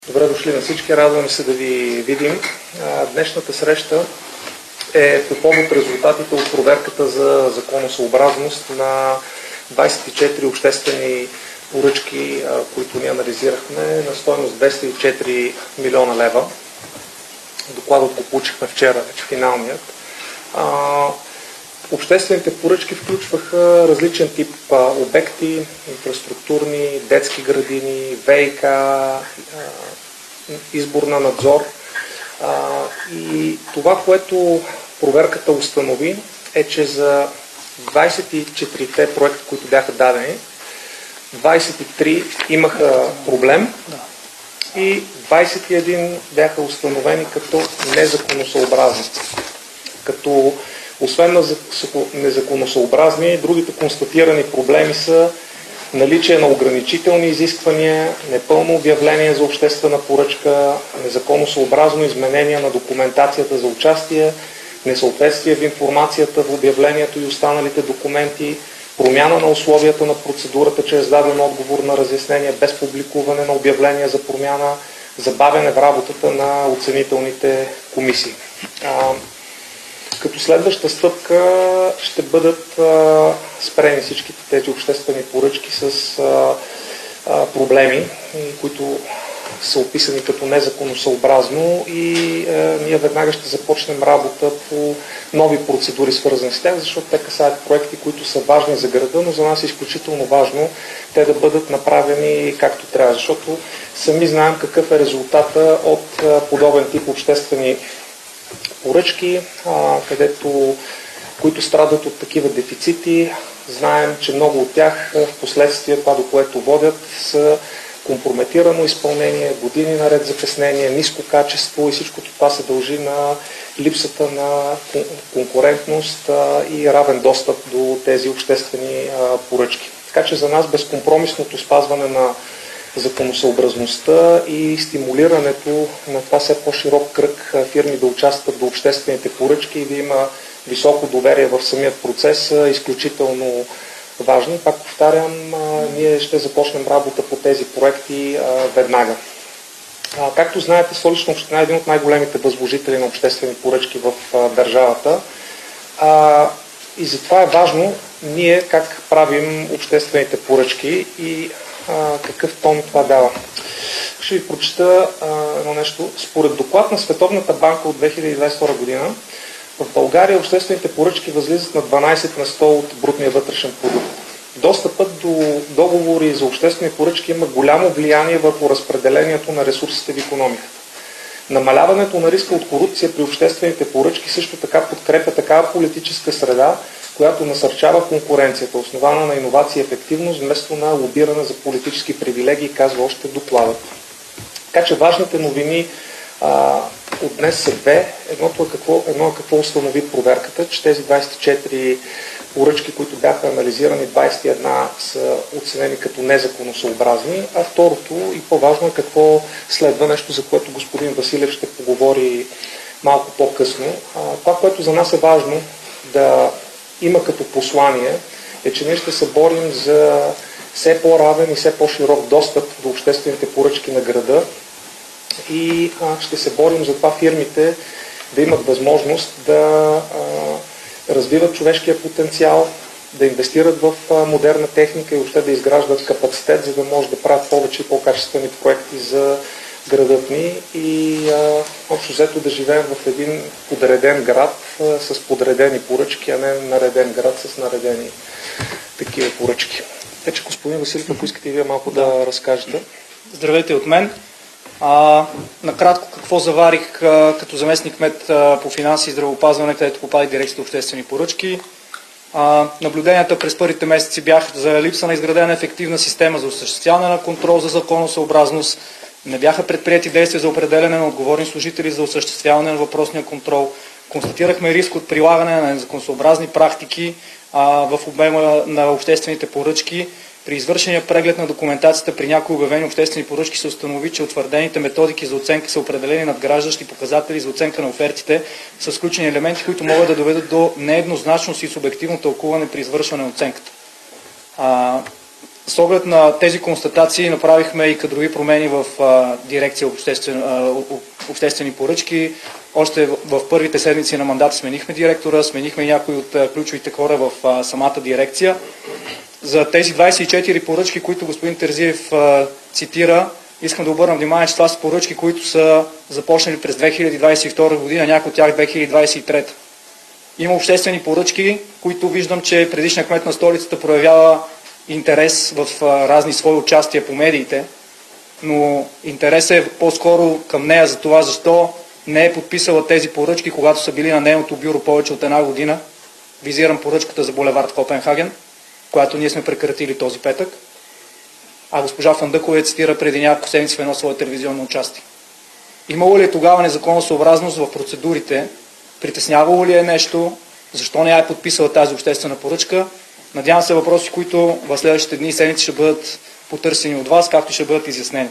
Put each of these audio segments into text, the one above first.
Добре дошли на всички, радвам се да ви видим. Днешната среща е по повод резултатите от проверката за законосъобразност на 24 обществени поръчки, които ние анализирахме на стойност 204 милиона лева. Докладът го получихме вчера, вече финалният. Обществените поръчки включваха различен тип обекти, инфраструктурни, детски градини, ВиК, избор на надзор. И това, което проверката установи, е, че за 24-те проекта, които бяха дадени, 23 имаха проблем и 21 бяха установени като незаконосъобразни. Като освен на незаконосъобразни, другите констатирани проблеми са наличие на ограничителни изисквания, непълно обявление за обществена поръчка, незаконосъобразно изменение на документацията за участие, несъответствие в информацията в обявлението и останалите документи, промяна на условията на процедурата чрез даден отговор на разяснение без публикуване на обявление за промяна, забавяне в работата на оценителните комисии. Като следваща стъпка ще бъдат спрени всичките тези обществени поръчки с проблеми, които са описани като незаконосъобразно, и ние веднага ще започнем работа по нови процедури, свързани с тях, защото те касаят проекти, които са важни за града, но за нас е изключително важно те да бъдат направени както трябва, защото сами знаем какъв е резултата от подобен тип обществени поръчки, които страдат от такива дефицити. Знаем, че много от тях в последствие, това до което водят, са компрометирано изпълнение, години наред закъснение, ниско качество, и всичко това се дължи на липсата на конкурентност и равен достъп до тези обществени поръчки. Така че за нас безкомпромисното спазване на законосъобразността и стимулирането на това все по-широк кръг фирми да участват до обществените поръчки и да има високо доверие в самият процес е изключително важно. Пак повтарям, ние ще започнем работа по тези проекти веднага. Както знаете, Столична община е един от най-големите възложители на обществени поръчки в държавата. И затова е важно ние как правим обществените поръчки и какъв тон това дава. Ще ви прочета едно нещо. Според доклад на Световната банка от 2022 година, в България обществените поръчки възлизат на 12 на 100 от брутния вътрешен продукт. Достъпът до договори за обществени поръчки има голямо влияние върху разпределението на ресурсите в икономиката. Намаляването на риска от корупция при обществените поръчки също така подкрепя такава политическа среда, която насърчава конкуренцията, основана на иновация и ефективност, вместо на лобиране за политически привилегии, казва още докладът. Така че важните новини от днес са две. Едно е какво установи проверката, че тези 24 поръчки, които бяха анализирани, 21 са оценени като незаконосъобразни, а второто и по-важно е какво следва, нещо за което господин Василев ще поговори малко по-късно. Това, което за нас е важно да има като послание, е, че ние ще се борим за все по-равен и все по-широк достъп до обществените поръчки на града и ще се борим за това фирмите да имат възможност да развиват човешкия потенциал, да инвестират в модерна техника и въобще да изграждат капацитет, за да може да правят повече и по-качествени проекти за градът ни и общо взето да живеем в един подреден град с подредени поръчки, а не нареден град с наредени такива поръчки. Така че, господин Василев, ако искате и вие малко да разкажете. Здравейте от мен. Накратко какво заварих като заместник кмет по финанси и здравеопазване, където попадах дирекцията обществени поръчки. Наблюденията през първите месеци бяха за липса на изградена ефективна система за осъществяване на контрол за законосъобразност. Не бяха предприети действия за определяне на отговорни служители за осъществяване на въпросния контрол. Констатирахме риск от прилагане на незаконосъобразни практики в обема на обществените поръчки. При извършения преглед на документацията при някои обявени обществени поръчки се установи, че утвърдените методики за оценка са определени надграждащи показатели за оценка на офертите с включени елементи, които могат да доведат до нееднозначност и субективно тълкуване при извършване на оценката. С оглед на тези констатации направихме и кадрови промени в дирекция обществени поръчки. Още в първите седмици на мандата сменихме директора, сменихме някои от ключовите хора в самата дирекция. За тези 24 поръчки, които господин Терзиев цитира, искам да обърна внимание, че това са поръчки, които са започнали през 2022 година, някои от тях 2023. Има обществени поръчки, които виждам, че предишният кмет на столицата проявява интерес в разни свои участия по медиите, но интересът е по-скоро към нея за това, защо не е подписала тези поръчки, когато са били на нейното бюро повече от една година. Визирам поръчката за булевард Копенхаген, която ние сме прекратили този петък, а госпожа Фандъкова я цитира преди няколко седмици в едно свое телевизионно участие. Имало ли е тогава незаконосъобразност в процедурите? Притеснявало ли е нещо? Защо не е подписала тази обществена поръчка? Надявам се въпроси, които в следващите дни и седмици ще бъдат потърсени от вас, както ще бъдат изяснени.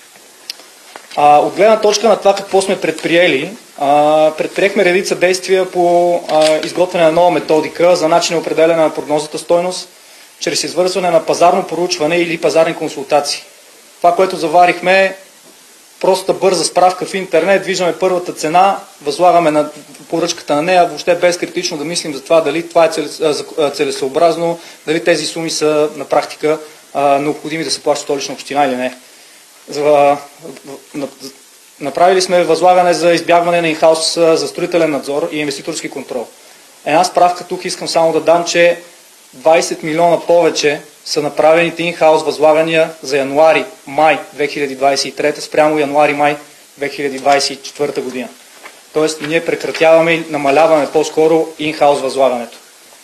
От гледна точка на това какво сме предприели, предприехме редица действия по изготвяне на нова методика за начин на определяне на прогнозната стойност, чрез извършване на пазарно проучване или пазарни консултации. Това, което заварихме е проста бърза справка в интернет, виждаме първата цена, възлагаме на поръчката на нея, въобще без критично да мислим за това дали това е целесъобразно, дали тези суми са на практика необходими да се плащат Столична община или не. Направили сме възлагане за избягване на инхаус за строителен надзор и инвеститорски контрол. Една справка тук искам само да дам, че 20 милиона повече са направените инхаус възлагания за януари-май 2023 спрямо януари-май 2024 година. Тоест ние прекратяваме и намаляваме по-скоро инхаус възлагането.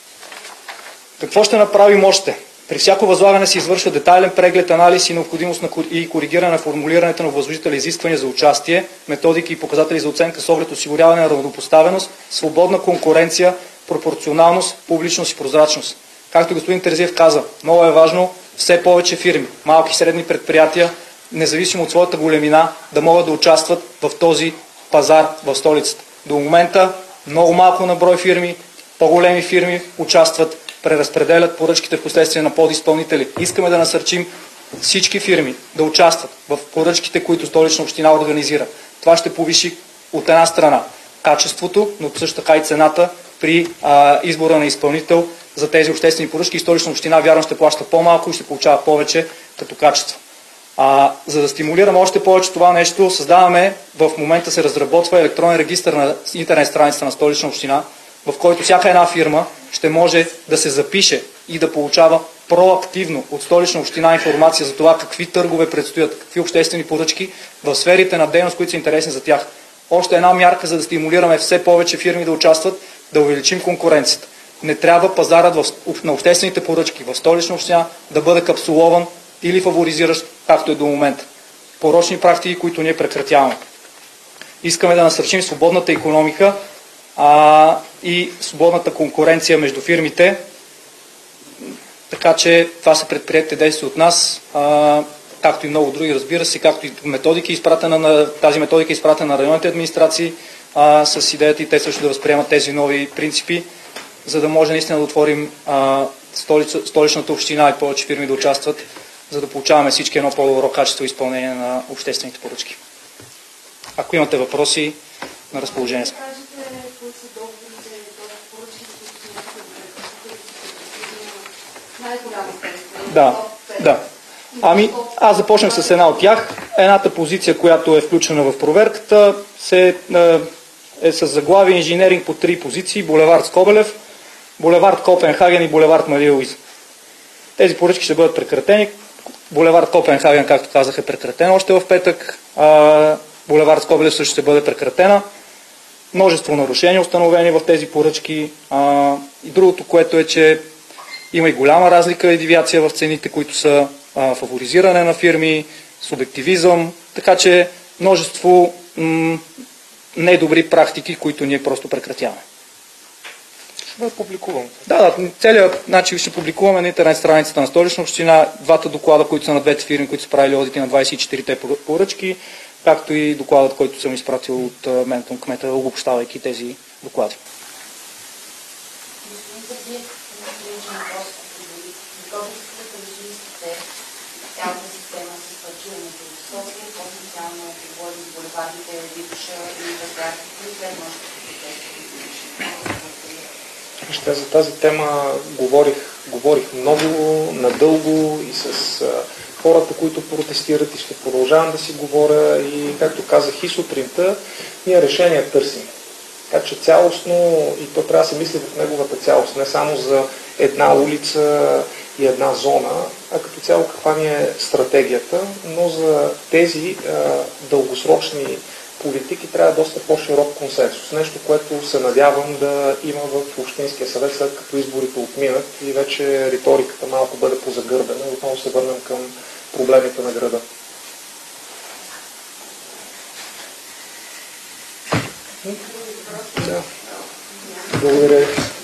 Какво ще направим още? При всяко възлагане се извършва детайлен преглед, анализ и необходимост и коригиране на формулирането на възложителя изисквания за участие, методики и показатели за оценка с оглед осигуряване на равнопоставеност, свободна конкуренция, пропорционалност, публичност и прозрачност. Както господин Терзиев каза, много е важно все повече фирми, малки и средни предприятия, независимо от своята големина, да могат да участват в този пазар в столицата. До момента много малко на брой фирми, по-големи фирми участват, преразпределят поръчките в последствие на подизпълнители. Искаме да насърчим всички фирми да участват в поръчките, които Столична община организира. Това ще повиши от една страна качеството, но също така и цената при избора на изпълнител за тези обществени поръчки и Столична община вярно ще плаща по-малко и ще получава повече като качество. За да стимулираме още повече това нещо, в момента се разработва електронен регистър на интернет страницата на Столична община, в който всяка една фирма ще може да се запише и да получава проактивно от Столична община информация за това какви търгове предстоят, какви обществени поръчки в сферите на дейност, които са интересни за тях. Още една мярка, за да стимулираме все повече фирми да участват, да увеличим конкуренцията. Не трябва пазарът на обществените поръчки в Столична община да бъде капсулован или фаворизиращ, както е до момента. Порочни практики, които ние прекратяваме. Искаме да насърчим свободната икономика и свободната конкуренция между фирмите, така че това са предприетите действия от нас, както и много други, разбира се, както и тази методика е изпратена на районните администрации с идеята и те също да възприемат тези нови принципи, за да може наистина да отворим Столичната община и повече фирми да участват, за да получаваме всички едно по-добро качество и изпълнение на обществените поръчки. Ако имате въпроси, на разположение сме. Да. Аз започнах с една от тях. Едната позиция, която е включена в проверката, е с заглавие инженеринг по 3 позиции: булевард Скобелев, булевард Копенхаген и булевард Мария Луиза. Тези поръчки ще бъдат прекратени. Булевард Копенхаген, както казах, е прекратен още в петък. Булевард Скобелев също ще бъде прекратена. Множество нарушения установени в тези поръчки. И другото, което е, че има и голяма разлика и девиация в цените, които са фаворизиране на фирми, субективизъм, така че множество недобри практики, които ние просто прекратяваме. Ще бъде публикуван. Да, целият начин ще публикуваме на интернет страницата на Столична община, двата доклада, които са на двете фирми, които са правили одити на 24-те поръчки, както и докладът, който съм изпратил от мен към кмета, обобщавайки тези доклади. булевардите Витоша и Възгарките след нощите протести? За тази тема говорих много, надълго и с хората, които протестират, и ще продължавам да си говоря, и както казах и сутринта, ние решения търсим. Така че цялостно, и то трябва да се мисли в неговата цялост, не само за една улица и една зона, а като цяло каква ни е стратегията, но за тези дългосрочни политики трябва доста по-широк консенсус. Нещо, което се надявам да има в Общинския съвет, след като изборите отминат и вече риториката малко бъде позагърбена и отново се върнем към проблемите на града. Да. Благодаря.